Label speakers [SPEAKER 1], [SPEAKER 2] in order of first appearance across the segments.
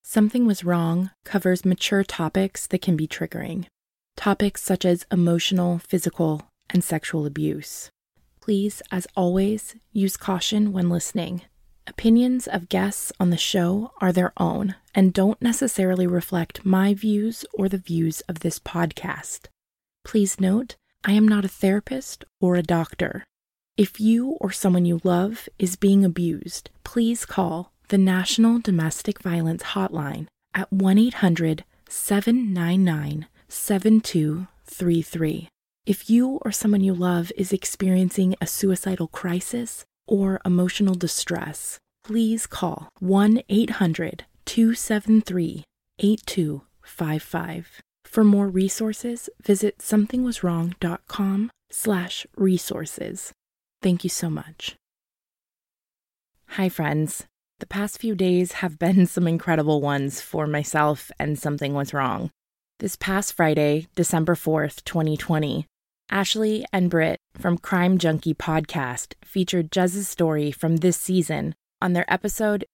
[SPEAKER 1] Something Was Wrong covers mature topics that can be triggering. Topics such as emotional, physical, and sexual abuse. Please, as always, use caution when listening. Opinions of guests on the show are their own and don't necessarily reflect my views or the views of this podcast. Please note, I am not a therapist or a doctor. If you or someone you love is being abused, please call the National Domestic Violence Hotline at 1-800-799-7233. If you or someone you love is experiencing a suicidal crisis or emotional distress, please call 1-800-273-8255. For more resources, visit somethingwaswrong.com/resources. Thank you so much. Hi, friends. The past few days have been some incredible ones for myself and Something Was Wrong. This past Friday, December 4th, 2020, Ashley and Britt from Crime Junkie podcast featured Jez's story from this season on their episode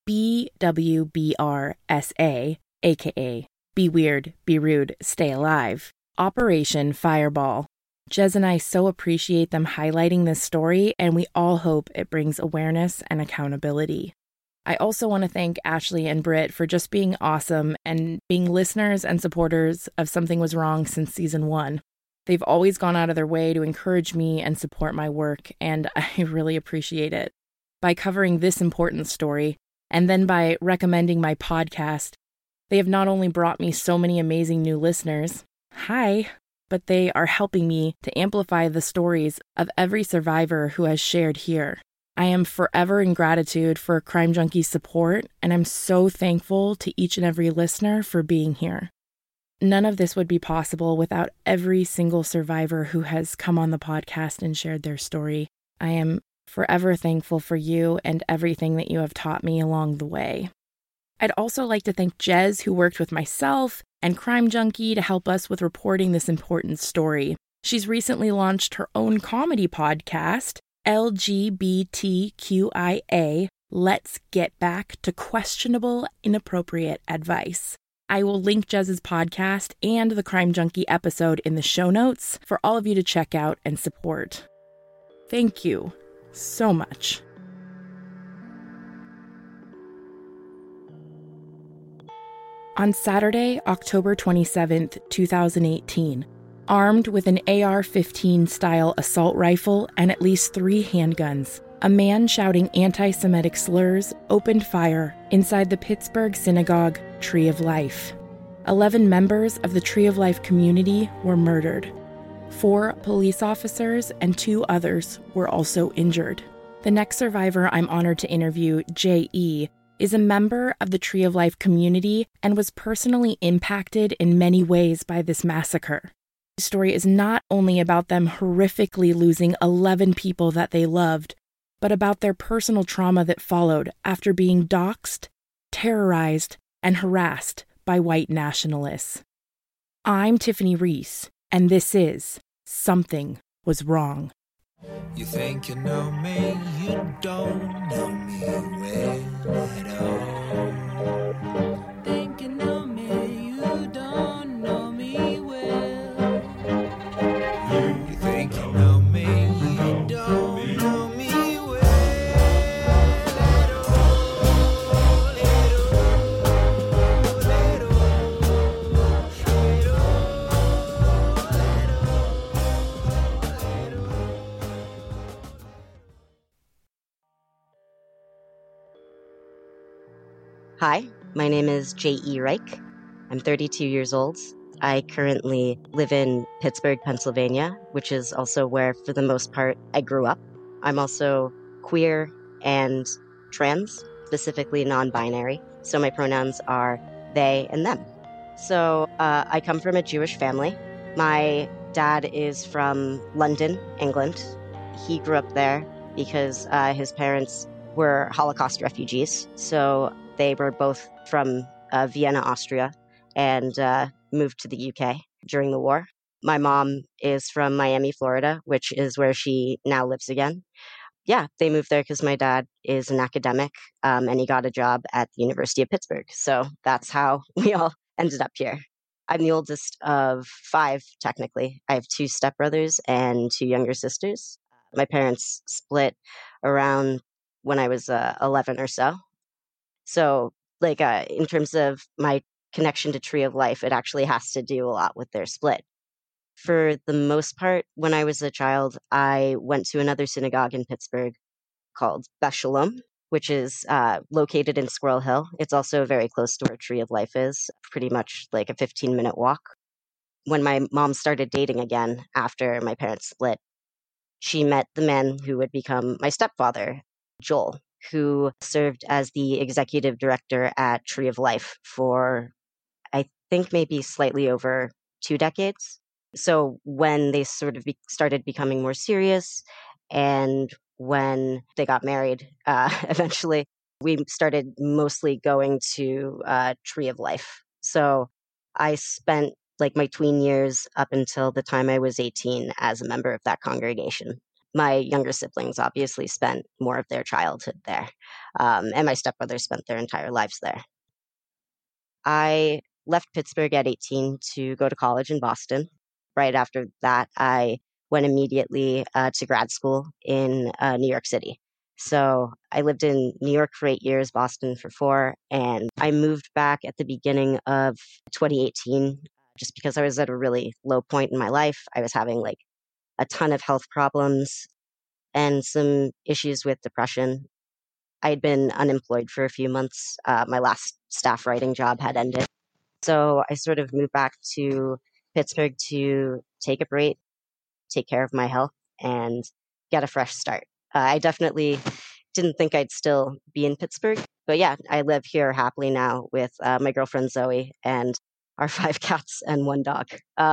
[SPEAKER 1] BWBRSA, aka Be Weird, Be Rude, Stay Alive, Operation Fireball. Jez and I so appreciate them highlighting this story, and we all hope it brings awareness and accountability. I also want to thank Ashley and Britt for just being awesome and being listeners and supporters of Something Was Wrong since season 1. They've always gone out of their way to encourage me and support my work, and I really appreciate it. By covering this important story, and then by recommending my podcast, they have not only brought me so many amazing new listeners, hi, but they are helping me to amplify the stories of every survivor who has shared here. I am forever in gratitude for Crime Junkie's support, and I'm so thankful to each and every listener for being here. None of this would be possible without every single survivor who has come on the podcast and shared their story. I am forever thankful for you and everything that you have taught me along the way. I'd also like to thank Jez, who worked with myself and Crime Junkie to help us with reporting this important story. She's recently launched her own comedy podcast, LGBTQIA, Let's Get Back to Questionable Inappropriate Advice. I will link Jez's podcast and the Crime Junkie episode in the show notes for all of you to check out and support. Thank you so much. On Saturday, October 27th, 2018, armed with an AR-15 style assault rifle and at least 3 handguns, a man shouting anti-Semitic slurs opened fire inside the Pittsburgh synagogue Tree of Life. 11 members of the Tree of Life community were murdered. 4 police officers and 2 others were also injured. The next survivor I'm honored to interview, J.E., is a member of the Tree of Life community and was personally impacted in many ways by this massacre. The story is not only about them horrifically losing 11 people that they loved, but about their personal trauma that followed after being doxxed, terrorized, and harassed by white nationalists. I'm Tiffany Reese, and this is Something Was Wrong.
[SPEAKER 2] You think you know me, you don't know me well at all. Think you know me, you don't know me well. You think you know me, you don't know me well at
[SPEAKER 3] Hi, my name is J.E. Reich. I'm 32 years old. I currently live in Pittsburgh, Pennsylvania, which is also where, for the most part, I grew up. I'm also queer and trans, specifically non-binary, so my pronouns are they and them. So I come from a Jewish family. My dad is from London, England. He grew up there because his parents were Holocaust refugees, so they were both from Vienna, Austria, and moved to the UK during the war. My mom is from Miami, Florida, which is where she now lives again. yeah, they moved there because my dad is an academic, and he got a job at the University of Pittsburgh. So that's how we all ended up here. I'm the oldest of five, technically. I have two stepbrothers and two younger sisters. My parents split around when I was 11 or so. So, in terms of my connection to Tree of Life, it actually has to do a lot with their split. For the most part, when I was a child, I went to another synagogue in Pittsburgh called Beth Shalom, which is located in Squirrel Hill. It's also very close to where Tree of Life is, pretty much like a 15-minute walk. When my mom started dating again after my parents split, she met the man who would become my stepfather, Joel, who served as the executive director at Tree of Life for, I think, maybe slightly over 2 decades. So when they sort of started becoming more serious and when they got married, eventually we started mostly going to Tree of Life. So I spent like my tween years up until the time I was 18 as a member of that congregation. My younger siblings obviously spent more of their childhood there, and my stepbrothers spent their entire lives there. I left Pittsburgh at 18 to go to college in Boston. Right after that, I went immediately to grad school in New York City. So I lived in New York for 8 years, Boston for four, and I moved back at the beginning of 2018 just because I was at a really low point in my life. I was having like a ton of health problems and some issues with depression. I'd been unemployed for a few months. My last staff writing job had ended. So I sort of moved back to Pittsburgh to take a break, take care of my health, and get a fresh start. I definitely didn't think I'd still be in Pittsburgh, but yeah, I live here happily now with my girlfriend Zoe and our five cats and one dog.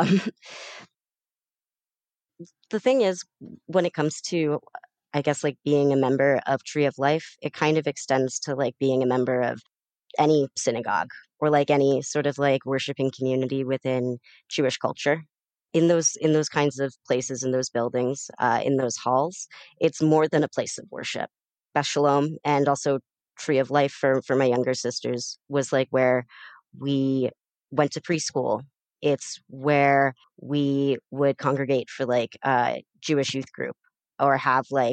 [SPEAKER 3] The thing is, when it comes to, I guess, like being a member of Tree of Life, it kind of extends to like being a member of any synagogue or like any sort of like worshiping community within Jewish culture. In those kinds of places, in those buildings, in those halls, it's more than a place of worship. Beth Shalom and also Tree of Life for my younger sisters was like where we went to preschool. It's where we would congregate for like Jewish youth group or have like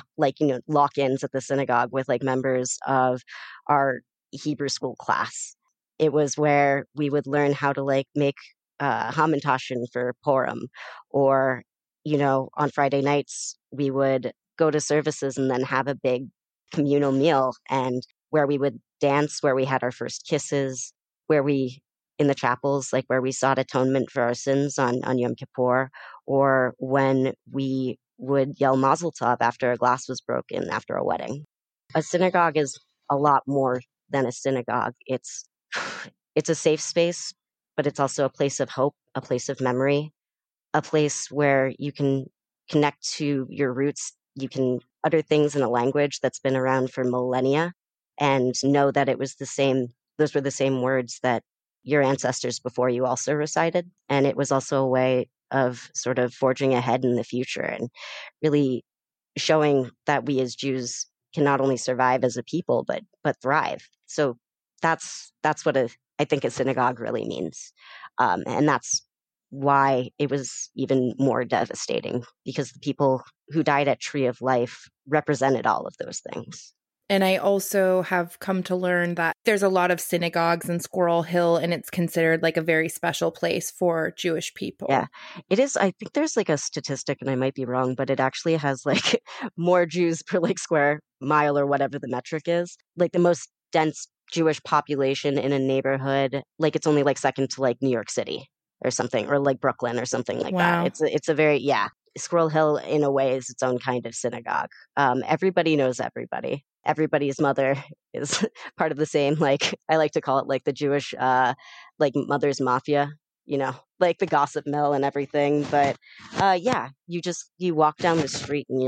[SPEAKER 3] lock-ins at the synagogue with like members of our Hebrew school class. It was where we would learn how to like make hamantashen for Purim, or on Friday nights we would go to services and then have a big communal meal, and where we would dance, where we had our first kisses, where we in the chapels, like where we sought atonement for our sins on Yom Kippur, or when we would yell Mazel Tov after a glass was broken after a wedding. A synagogue is a lot more than a synagogue. It's a safe space, but it's also a place of hope, a place of memory, a place where you can connect to your roots. You can utter things in a language that's been around for millennia and know that those were the same words that your ancestors before you also recited. And it was also a way of sort of forging ahead in the future and really showing that we as Jews can not only survive as a people but thrive. So that's what I think a synagogue really means, and that's why it was even more devastating, because the people who died at Tree of Life represented all of those things.
[SPEAKER 1] And I also have come to learn that there's a lot of synagogues in Squirrel Hill, and it's considered like a very special place for Jewish people.
[SPEAKER 3] Yeah, it is. I think there's like a statistic, and I might be wrong, but it actually has like more Jews per like square mile or whatever the metric is. Like the most dense Jewish population in a neighborhood, like it's only like second to like New York City or something, or like Brooklyn or something like
[SPEAKER 1] Wow.
[SPEAKER 3] that. It's a very, yeah. Squirrel Hill in a way is its own kind of synagogue. Everybody knows everybody. Everybody's mother is part of the same, like I like to call it like the Jewish like mother's mafia, like the gossip mill and everything. But yeah, you walk down the street and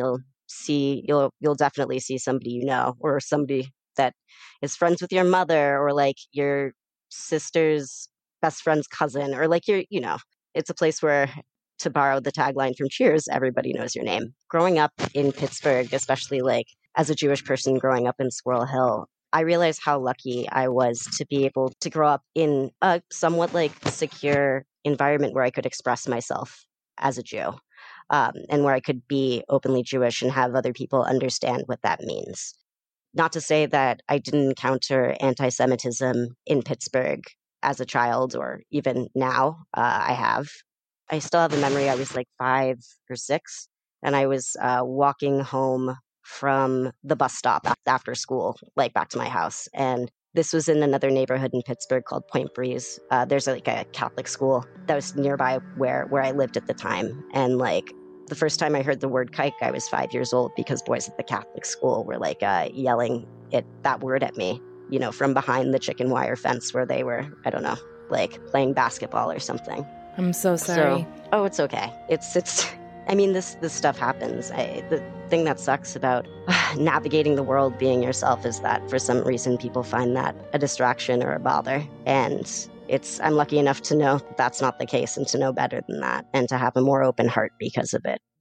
[SPEAKER 3] you'll definitely see somebody or somebody that is friends with your mother, or like your sister's best friend's cousin, or like it's a place where to borrow the tagline from Cheers, everybody knows your name. Growing up in Pittsburgh, especially like as a Jewish person growing up in Squirrel Hill, I realized how lucky I was to be able to grow up in a somewhat like secure environment where I could express myself as a Jew, and where I could be openly Jewish and have other people understand what that means. Not to say that I didn't encounter anti Semitism in Pittsburgh as a child or even now. I have. I still have a memory. I was like 5 or 6, and I was walking home from the bus stop after school, like back to my house. And this was in another neighborhood in Pittsburgh called Point Breeze. There's like a Catholic school that was nearby where I lived at the time. And like the first time I heard the word kike, I was 5 years old because boys at the Catholic school were like yelling that word at me, from behind the chicken wire fence where they were, I don't know, like playing basketball or something.
[SPEAKER 1] I'm so sorry.
[SPEAKER 3] Oh, it's okay. It's. I mean, this stuff happens. The thing that sucks about navigating the world being yourself is that for some reason people find that a distraction or a bother. And I'm lucky enough to know that that's not the case and to know better than that and to have a more open heart because of it.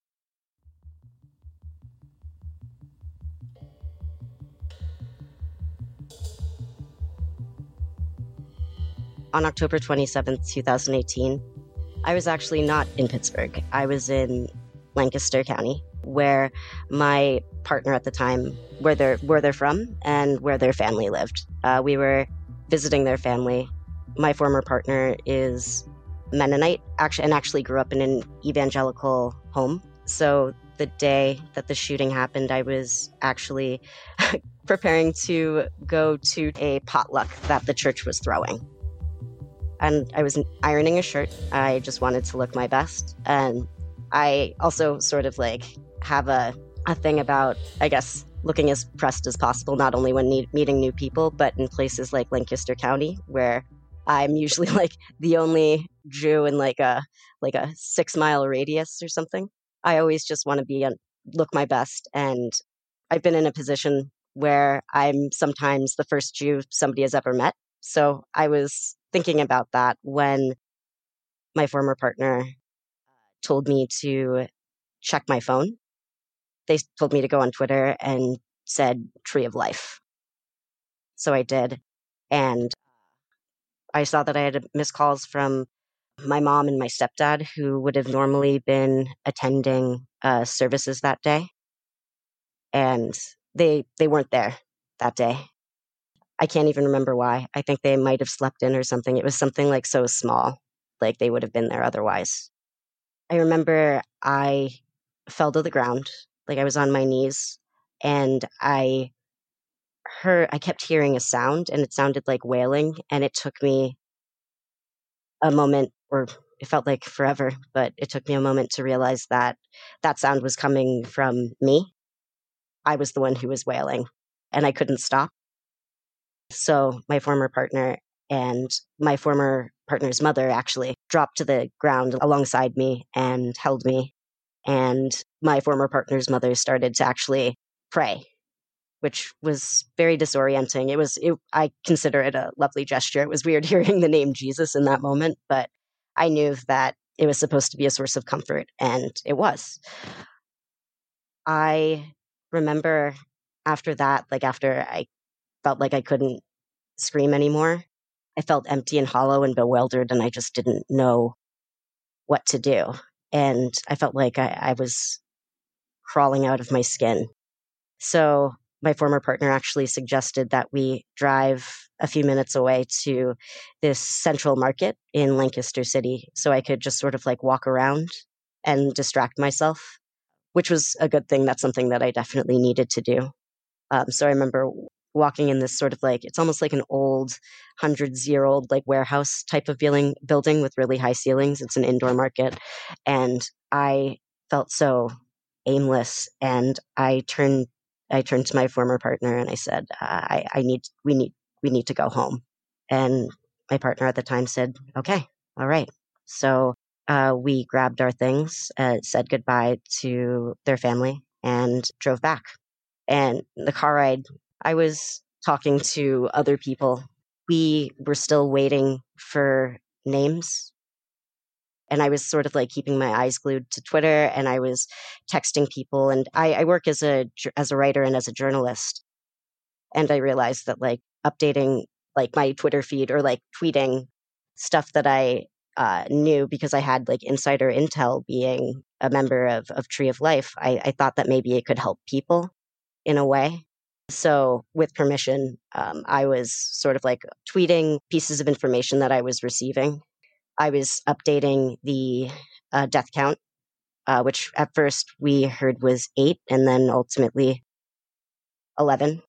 [SPEAKER 3] On October 27th, 2018, I was actually not in Pittsburgh. I was in Lancaster County, where my partner at the time, where they're from and where their family lived. We were visiting their family. My former partner is Mennonite, actually grew up in an evangelical home. So the day that the shooting happened, I was actually preparing to go to a potluck that the church was throwing. And I was ironing a shirt. I just wanted to look my best. And I also sort of like have a thing about, I guess, looking as pressed as possible, not only when meeting new people, but in places like Lancaster County, where I'm usually like the only Jew in like a 6-mile radius or something. I always just want to look my best. And I've been in a position where I'm sometimes the first Jew somebody has ever met. So I was thinking about that when my former partner told me to check my phone. They told me to go on Twitter and said Tree of Life. So I did. And I saw that I had missed calls from my mom and my stepdad, who would have normally been attending services that day. And they weren't there that day. I can't even remember why. I think they might have slept in or something. It was something like so small, like they would have been there otherwise. I remember I fell to the ground, like I was on my knees, and I kept hearing a sound, and it sounded like wailing, and it took me a moment, or it felt like forever, but it took me a moment to realize that that sound was coming from me. I was the one who was wailing, and I couldn't stop. So my former partner and my former partner's mother actually dropped to the ground alongside me and held me. And my former partner's mother started to actually pray, which was very disorienting. I consider it a lovely gesture. It was weird hearing the name Jesus in that moment, but I knew that it was supposed to be a source of comfort, and it was. I remember after that, like after I felt like I couldn't scream anymore, I felt empty and hollow and bewildered, and I just didn't know what to do. And I felt like I was crawling out of my skin. So my former partner actually suggested that we drive a few minutes away to this central market in Lancaster City so I could just sort of like walk around and distract myself, which was a good thing. That's something that I definitely needed to do. So I remember walking in this sort of like, it's almost like an old 100-year-old like warehouse type of building with really high ceilings. It's an indoor market. And I felt so aimless. And I turned to my former partner and I said, we need to go home. And my partner at the time said, okay, all right. So we grabbed our things, said goodbye to their family, and drove back. And the car ride, I was talking to other people. We were still waiting for names. And I was sort of like keeping my eyes glued to Twitter, and I was texting people. And I work as a writer and as a journalist. And I realized that like updating like my Twitter feed or like tweeting stuff that I knew because I had like insider intel being a member of Tree of Life, I thought that maybe it could help people in a way. So with permission, I was sort of like tweeting pieces of information that I was receiving. I was updating the death count, which at first we heard was 8 and then ultimately 11.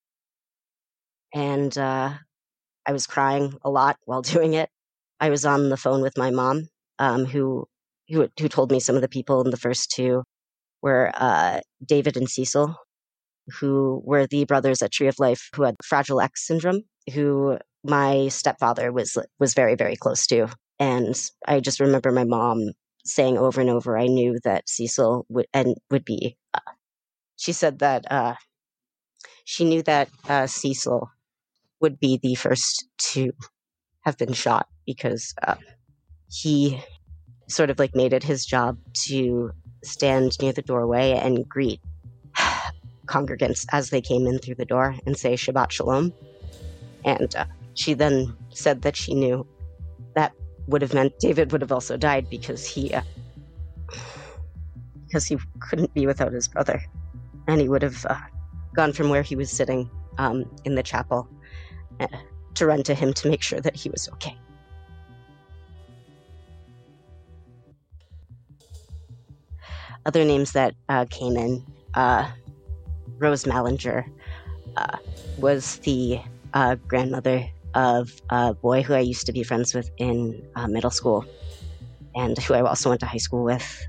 [SPEAKER 3] And I was crying a lot while doing it. I was on the phone with my mom, who told me some of the people in the first 2 were David and Cecil, who were the brothers at Tree of Life who had Fragile X syndrome, who my stepfather was very, very close to. And I just remember my mom saying over and over, I knew that Cecil would be. She said that she knew that Cecil would be the first to have been shot because he sort of like made it his job to stand near the doorway and greet congregants as they came in through the door and say Shabbat Shalom. And she then said that she knew that would have meant David would have also died because he couldn't be without his brother, and he would have gone from where he was sitting in the chapel to run to him to make sure that he was okay. Other names that came in, Rose Mallinger was the grandmother of a boy who I used to be friends with in middle school, and who I also went to high school with.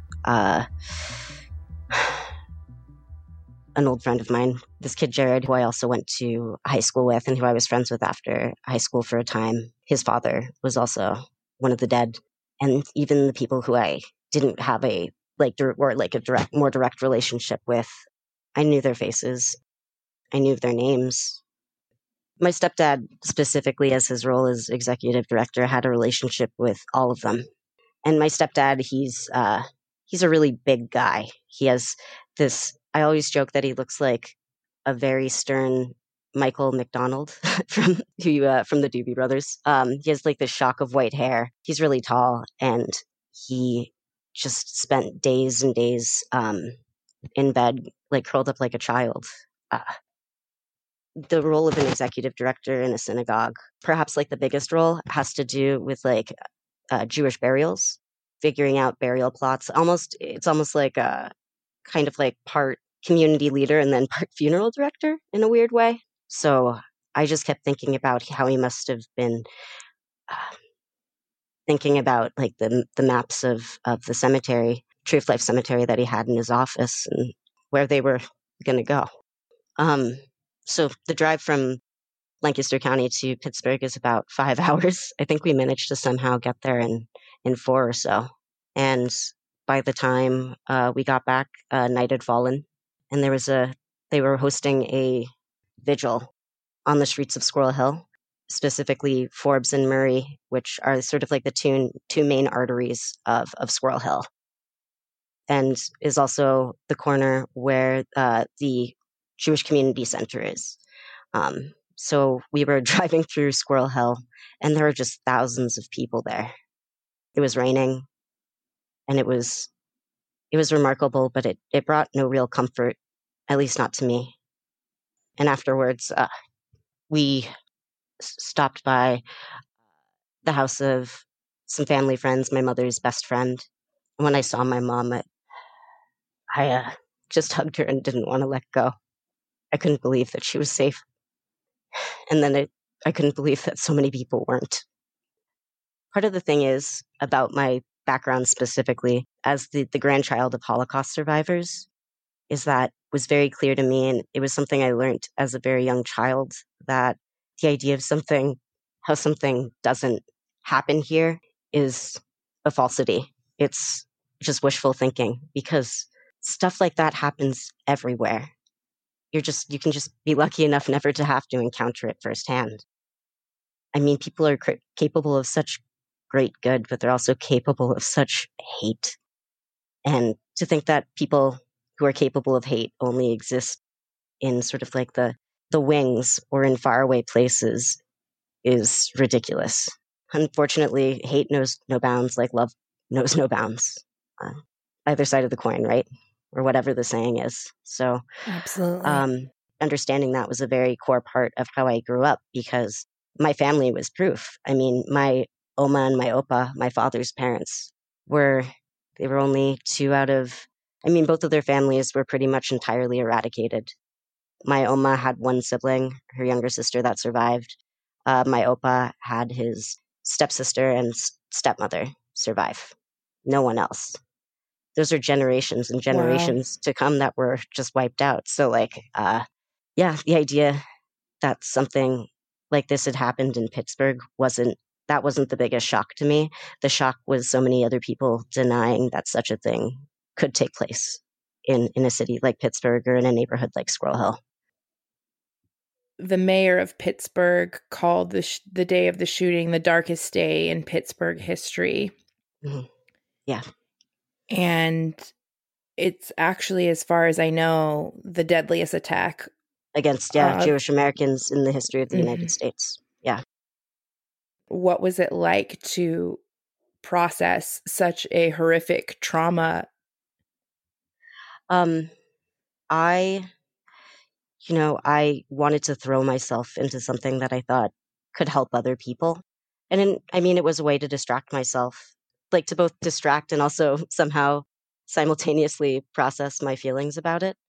[SPEAKER 3] An old friend of mine, this kid Jared, who I also went to high school with and who I was friends with after high school for a time. His father was also one of the dead. And even the people who I didn't have a more direct relationship with, I knew their faces. I knew their names. My stepdad, specifically as his role as executive director, had a relationship with all of them. And my stepdad, he's a really big guy. He has this, I always joke that he looks like a very stern Michael McDonald from the Doobie Brothers. He has like this shock of white hair. He's really tall, and he just spent days and days in bed, like curled up like a child. The role of an executive director in a synagogue, perhaps like the biggest role, has to do with like Jewish burials, figuring out burial plots. It's almost like a kind of like part community leader and then part funeral director in a weird way. So I just kept thinking about how he must have been thinking about like the maps of the cemetery, Tree of Life Cemetery that he had in his office and where they were going to go. So the drive from Lancaster County to Pittsburgh is about 5 hours. I think we managed to somehow get there in 4 or so. And by the time we got back, night had fallen, and they were hosting a vigil on the streets of Squirrel Hill, specifically Forbes and Murray, which are sort of like the two main arteries of Squirrel Hill, and is also the corner where the Jewish Community Center is. So we were driving through Squirrel Hill, and there were just thousands of people there. It was raining, and it was remarkable, but it brought no real comfort, at least not to me. And afterwards, we stopped by the house of some family friends, my mother's best friend. And when I saw my mom, I just hugged her and didn't want to let go. I couldn't believe that she was safe. And then I couldn't believe that so many people weren't. Part of the thing is about my background specifically as the grandchild of Holocaust survivors is that was very clear to me, and it was something I learned as a very young child, that the idea of how something doesn't happen here is a falsity. It's just wishful thinking, because stuff like that happens everywhere. You can just be lucky enough never to have to encounter it firsthand. I mean, people are capable of such great good, but they're also capable of such hate. And to think that people who are capable of hate only exist in sort of like the wings or in faraway places is ridiculous. Unfortunately, hate knows no bounds, like love knows no bounds. Either side of the coin, right? Or whatever the saying is. So,
[SPEAKER 1] Absolutely.
[SPEAKER 3] understanding that was a very core part of how I grew up because my family was proof. I mean, my Oma and my Opa, my father's parents, they were only two out of, I mean, both of their families were pretty much entirely eradicated. My Oma had one sibling, her younger sister that survived. My Opa had his stepsister and stepmother survive. No one else. Those are generations and
[SPEAKER 1] Wow.
[SPEAKER 3] generations to come that were just wiped out. So, like, yeah, the idea that something like this had happened in Pittsburgh wasn't the biggest shock to me. The shock was so many other people denying that such a thing could take place in a city like Pittsburgh or in a neighborhood like Squirrel Hill.
[SPEAKER 1] The mayor of Pittsburgh called the day of the shooting the darkest day in Pittsburgh history.
[SPEAKER 3] Mm-hmm. Yeah.
[SPEAKER 1] And it's actually, as far as I know, the deadliest attack
[SPEAKER 3] against Jewish Americans in the history of the United States. Yeah.
[SPEAKER 1] What was it like to process such a horrific trauma?
[SPEAKER 3] I wanted to throw myself into something that I thought could help other people. And it was a way to distract myself, like to both distract and also somehow simultaneously process my feelings about it.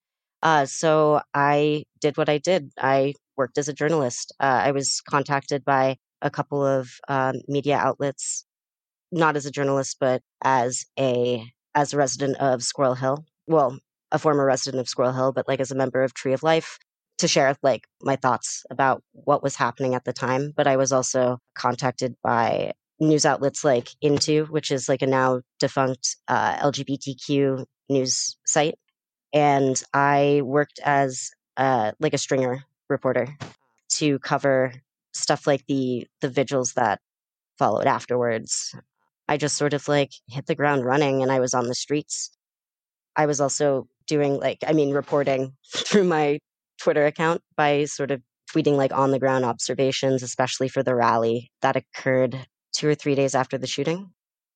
[SPEAKER 3] So I did what I did. I worked as a journalist. I was contacted by a couple of media outlets, not as a journalist, but as a resident of Squirrel Hill. Well, a former resident of Squirrel Hill, but like as a member of Tree of Life, to share like my thoughts about what was happening at the time. But I was also contacted by news outlets like Into, which is like a now defunct LGBTQ news site. And I worked as like a stringer reporter to cover stuff like the vigils that followed afterwards. I just sort of like hit the ground running and I was on the streets. I was also doing reporting through my Twitter account by sort of tweeting like on the ground observations, especially for the rally that occurred 2 or 3 days after the shooting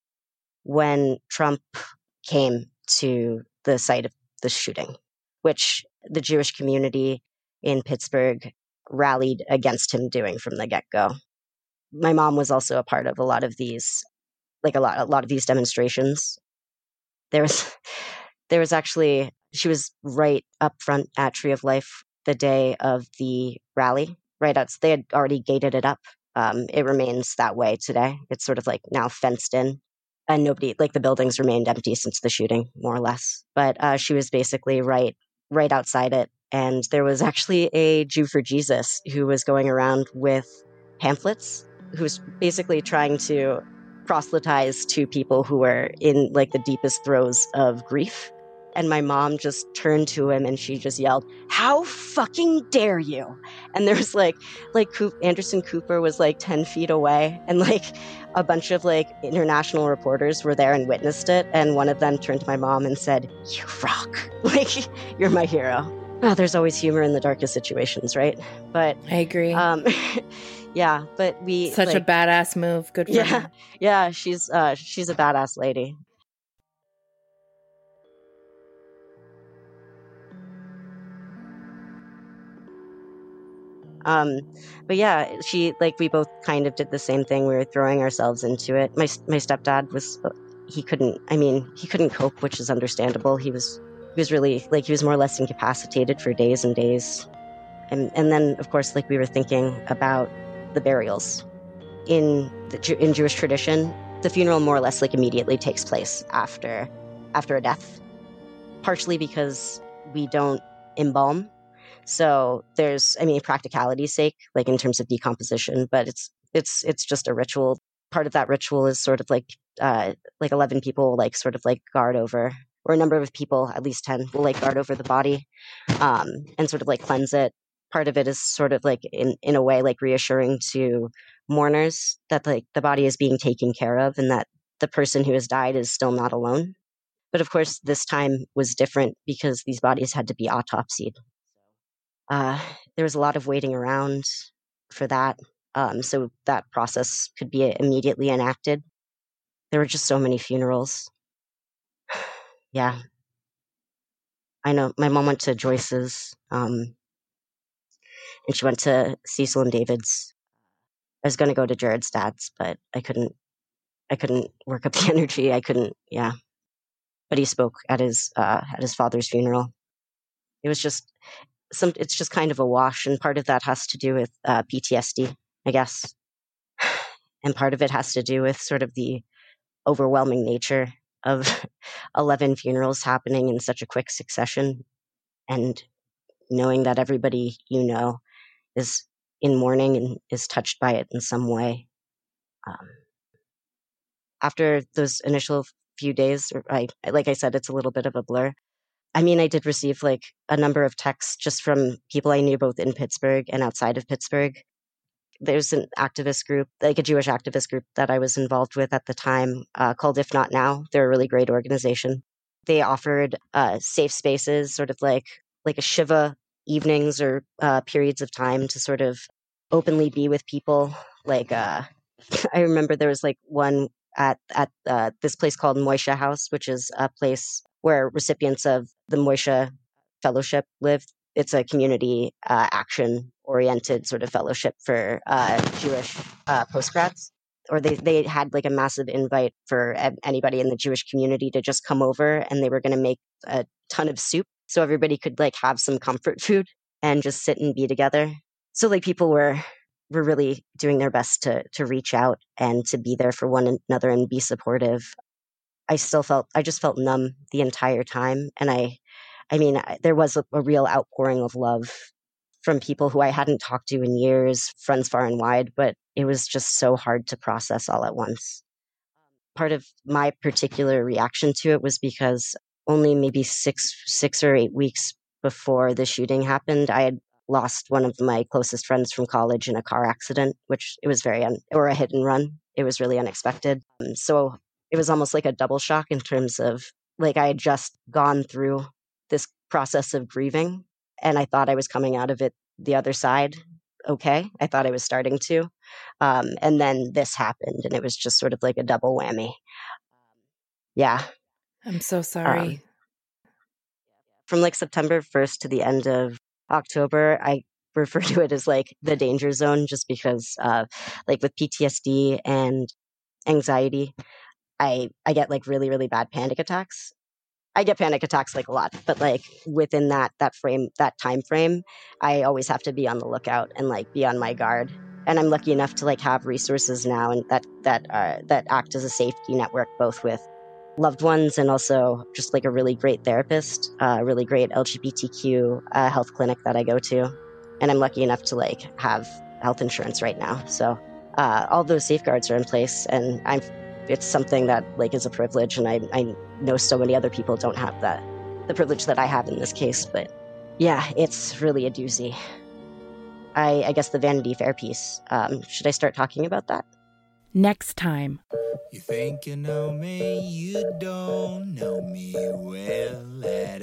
[SPEAKER 3] when Trump came to the site of the shooting, which the Jewish community in Pittsburgh rallied against him doing from the get-go. My mom was also a part of a lot of these, like a lot of these demonstrations. There was actually, she was right up front at Tree of Life the day of the rally. Right out, they had already gated it up. It remains that way today. It's sort of like now fenced in. And nobody, like the buildings remained empty since the shooting, more or less. But she was basically right outside it. And there was actually a Jew for Jesus who was going around with pamphlets, who was basically trying to proselytize to people who were in like the deepest throes of grief. And my mom just turned to him and she just yelled, "How fucking dare you?" And there was like Anderson Cooper was like 10 feet away and like a bunch of like international reporters were there and witnessed it. And one of them turned to my mom and said, "You rock. Like, you're my hero." Oh, there's always humor in the darkest situations, right? But
[SPEAKER 1] I agree.
[SPEAKER 3] yeah, but we
[SPEAKER 1] such a badass move. Good for her.
[SPEAKER 3] Yeah, she's a badass lady. But yeah, we both kind of did the same thing. We were throwing ourselves into it. My stepdad he couldn't cope, which is understandable. He was really he was more or less incapacitated for days and days. And then of course, we were thinking about the burials in Jewish tradition. The funeral more or less immediately takes place after a death, partially because we don't embalm. So there's, practicality's sake, in terms of decomposition, but it's just a ritual. Part of that ritual is sort of 11 people guard over, or a number of people, at least 10, will guard over the body, and sort of cleanse it, part of it is sort of like in a way like reassuring to mourners that like the body is being taken care of and that the person who has died is still not alone. But of course, this time was different because these bodies had to be autopsied. There was a lot of waiting around for that, so that process could be immediately enacted. There were just so many funerals. Yeah. I know my mom went to Joyce's, and she went to Cecil and David's. I was going to go to Jared's dad's, but I couldn't work up the energy. I couldn't, yeah. But he spoke at his father's funeral. It was just it's just kind of a wash. And part of that has to do with PTSD, I guess. And part of it has to do with sort of the overwhelming nature of 11 funerals happening in such a quick succession, and knowing that everybody you know is in mourning and is touched by it in some way. After those initial few days, like I said, it's a little bit of a blur. I mean, I did receive like a number of texts just from people I knew both in Pittsburgh and outside of Pittsburgh. There's an activist group, like a Jewish activist group that I was involved with at the time, called If Not Now. They're a really great organization. They offered safe spaces, sort of like a Shiva evenings or periods of time to sort of openly be with people. Like I remember there was like one at this place called Moishe House, which is a place where recipients of the Moishe Fellowship live. It's a community action-oriented sort of fellowship for Jewish postgrads. Or they had like a massive invite for anybody in the Jewish community to just come over, and they were going to make a ton of soup so everybody could like have some comfort food and just sit and be together. So like people were really doing their best to reach out and to be there for one another and be supportive. I just felt numb the entire time. And I mean, there was a real outpouring of love from people who I hadn't talked to in years, friends far and wide, but it was just so hard to process all at once. Part of my particular reaction to it was because only maybe 6 or 8 weeks before the shooting happened, I had lost one of my closest friends from college in a car accident, which it was or a hit and run. It was really unexpected. So it was almost like a double shock in terms of like I had just gone through this process of grieving, and I thought I was coming out of it the other side. Okay. I thought I was starting to. And then this happened, and it was just sort of like a double whammy. Yeah.
[SPEAKER 1] I'm so sorry.
[SPEAKER 3] From like September 1st to the end of October, I refer to it as like the danger zone, just because like with PTSD and anxiety, I get like really, really bad panic attacks. I get panic attacks like a lot, but like within that time frame, I always have to be on the lookout and like be on my guard. And I'm lucky enough to like have resources now and that act as a safety network, both with loved ones and also just like a really great therapist, a really great LGBTQ health clinic that I go to. And I'm lucky enough to like have health insurance right now. So all those safeguards are in place, and it's something that like is a privilege, and I know so many other people don't have the privilege that I have in this case. But yeah, it's really a doozy. I guess the Vanity Fair piece. Should I start talking about that?
[SPEAKER 1] Next time.
[SPEAKER 2] You think you know me, you don't know me well at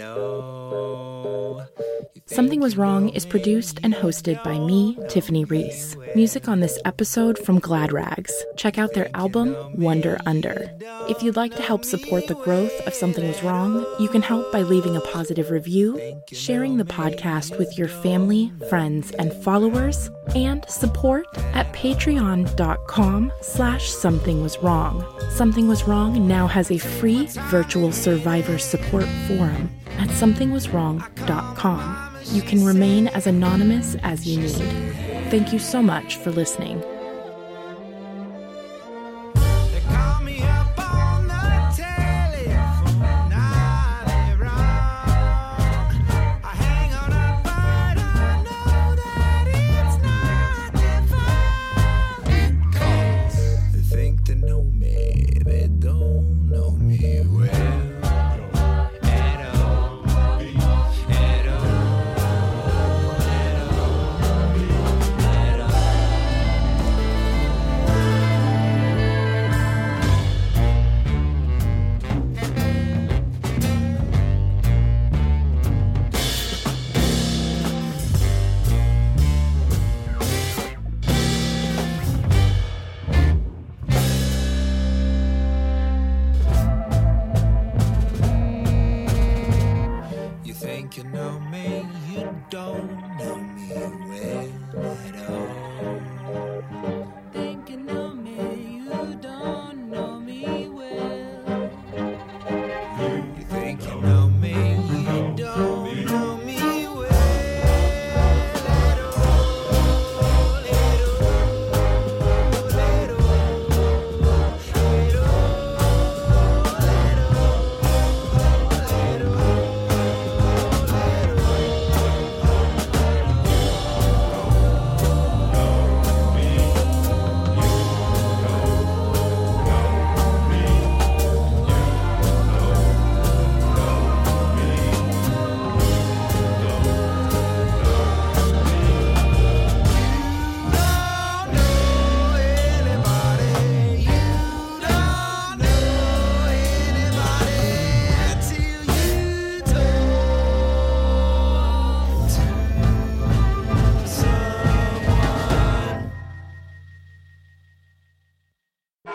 [SPEAKER 2] all.
[SPEAKER 1] Something Was Wrong is produced and hosted by me, Tiffany Reese. Music on this episode from Glad Rags. Check out their album, Wonder Under. If you'd like to help support the growth of Something Was Wrong, you can help by leaving a positive review, sharing the podcast with your family, friends, and followers, and support at patreon.com/somethingwaswrong. Something Was Wrong now has a free virtual survivor support forum at somethingwaswrong.com. You can remain as anonymous as you need. Thank you so much for listening.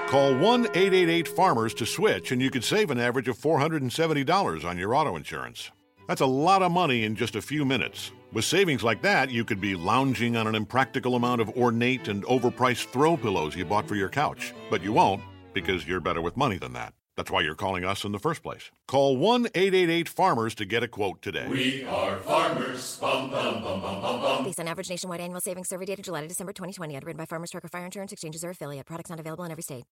[SPEAKER 4] Call 1-888-FARMERS to switch, and you could save an average of $470 on your auto insurance. That's a lot of money in just a few minutes. With savings like that, you could be lounging on an impractical amount of ornate and overpriced throw pillows you bought for your couch. But you won't, because you're better with money than that. That's why you're calling us in the first place. Call 1-888-FARMERS to get a quote today.
[SPEAKER 5] We are farmers. Bum, bum, bum, bum, bum, bum.
[SPEAKER 6] Based on average nationwide annual savings survey data July to December 2020. Underwritten by Farmers Trucker Fire Insurance Exchanges or affiliate. Products not available in every state.